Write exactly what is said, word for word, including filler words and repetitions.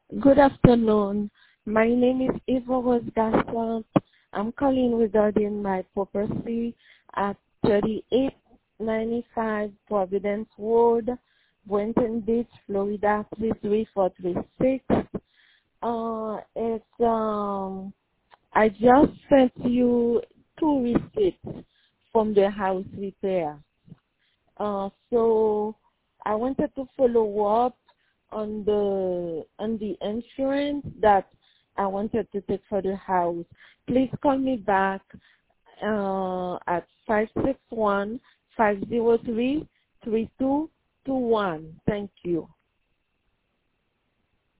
Good afternoon. My name is Eva Rose Gaston. I'm calling regarding my property at thirty-eight ninety-five Providence Road, Boynton Beach, Florida three three four three six. Uh, it's um, I just sent you two receipts from the house repair. Uh, so I wanted to follow up on the on the insurance that I wanted to take for the house. Please call me back uh, at five six one, five zero three, three two two one. Thank you.